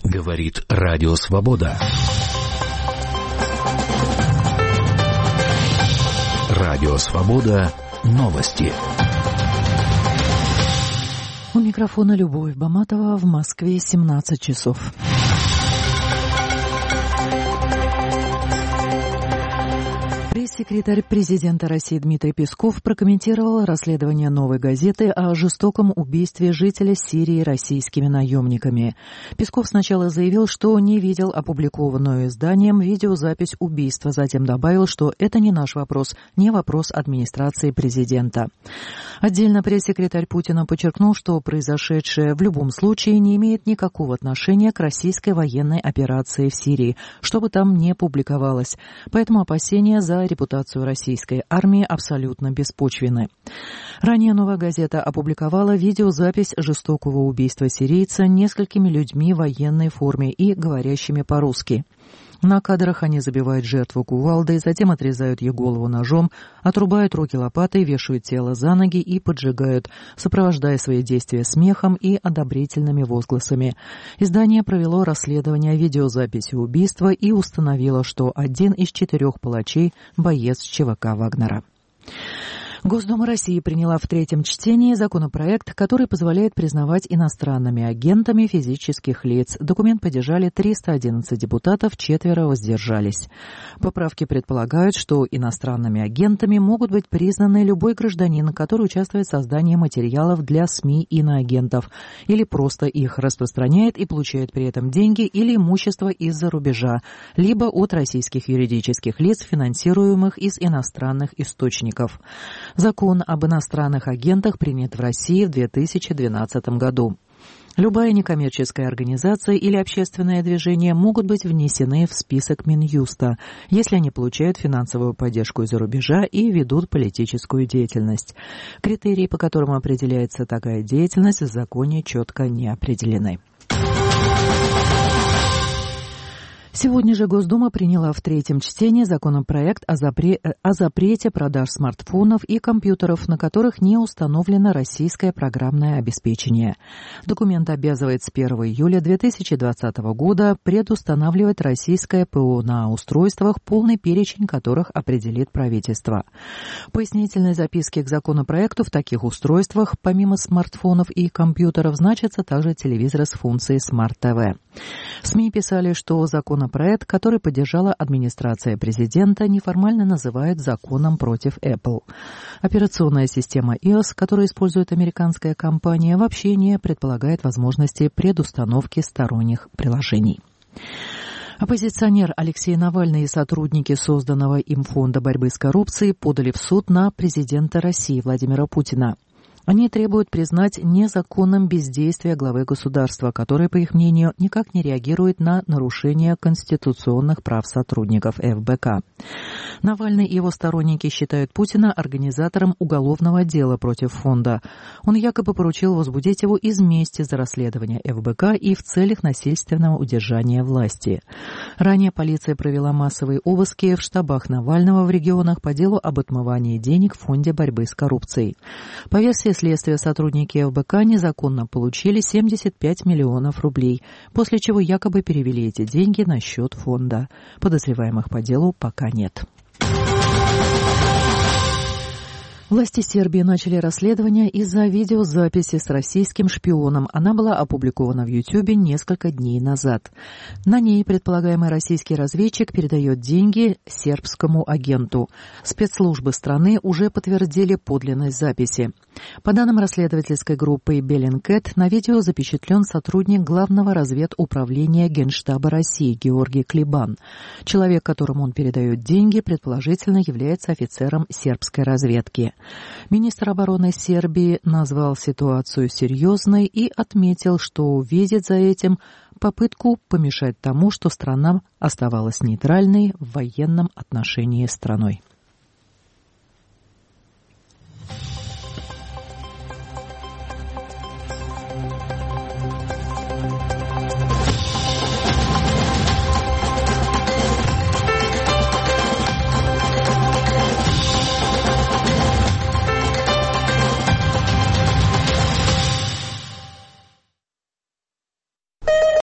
Говорит Радио Свобода. Радио Свобода. Новости. У микрофона Любовь Баматова. В Москве 17 часов. Пресс-секретарь президента России Дмитрий Песков прокомментировал расследование «Новой газеты» о жестоком убийстве жителя Сирии российскими наемниками. Песков сначала заявил, что не видел опубликованную изданием видеозапись убийства, затем добавил, что это не наш вопрос, не вопрос администрации президента. Отдельно пресс-секретарь Путина подчеркнул, что произошедшее в любом случае не имеет никакого отношения к российской военной операции в Сирии, что бы там ни публиковалось. Поэтому опасения за репутацию российской армии абсолютно беспочвенны. Ранее «Новая газета» опубликовала видеозапись жестокого убийства сирийца несколькими людьми в военной форме и говорящими по-русски. На кадрах они забивают жертву кувалдой, затем отрезают ей голову ножом, отрубают руки лопатой, вешают тело за ноги и поджигают, сопровождая свои действия смехом и одобрительными возгласами. Издание провело расследование видеозаписи убийства и установило, что один из 4 палачей – боец ЧВК «Вагнера». Госдума России приняла в третьем чтении законопроект, который позволяет признавать иностранными агентами физических лиц. Документ поддержали 311 депутатов, 4 воздержались. Поправки предполагают, что иностранными агентами могут быть признаны любой гражданин, который участвует в создании материалов для СМИ иноагентов, или просто их распространяет и получает при этом деньги или имущество из-за рубежа, либо от российских юридических лиц, финансируемых из иностранных источников. Закон об иностранных агентах принят в России в 2012 году. Любая некоммерческая организация или общественное движение могут быть внесены в список Минюста, если они получают финансовую поддержку из-за рубежа и ведут политическую деятельность. Критерии, по которым определяется такая деятельность, в законе четко не определены. Сегодня же Госдума приняла в третьем чтении законопроект о запрете продаж смартфонов и компьютеров, на которых не установлено российское программное обеспечение. Документ обязывает с 1 июля 2020 года предустанавливать российское ПО на устройствах, полный перечень которых определит правительство. В пояснительной записке к законопроекту в таких устройствах, помимо смартфонов и компьютеров, значатся также телевизоры с функцией Smart TV. СМИ писали, что законопроект, который поддержала администрация президента, неформально называют законом против Apple. Операционная система iOS, которую использует американская компания, вообще не предполагает возможности предустановки сторонних приложений. Оппозиционер Алексей Навальный и сотрудники созданного им Фонда борьбы с коррупцией подали в суд на президента России Владимира Путина. Они требуют признать незаконным бездействие главы государства, который, по их мнению, никак не реагирует на нарушение конституционных прав сотрудников ФБК. Навальный и его сторонники считают Путина организатором уголовного дела против фонда. Он якобы поручил возбудить его из мести за расследование ФБК и в целях насильственного удержания власти. Ранее полиция провела массовые обыски в штабах Навального в регионах по делу об отмывании денег в Фонде борьбы с коррупцией. По версии следствия, сотрудники ФБК незаконно получили 75 миллионов рублей, после чего якобы перевели эти деньги на счет фонда. Подозреваемых по делу пока нет. Власти Сербии начали расследование из-за видеозаписи с российским шпионом. Она была опубликована в Ютьюбе несколько дней назад. На ней предполагаемый российский разведчик передает деньги сербскому агенту. Спецслужбы страны уже подтвердили подлинность записи. По данным расследовательской группы Bellingcat, на видео запечатлен сотрудник Главного разведуправления Генштаба России Георгий Клебан. Человек, которому он передает деньги, предположительно является офицером сербской разведки. Министр обороны Сербии назвал ситуацию серьезной и отметил, что видит за этим попытку помешать тому, что страна оставалась нейтральной в военном отношении страной.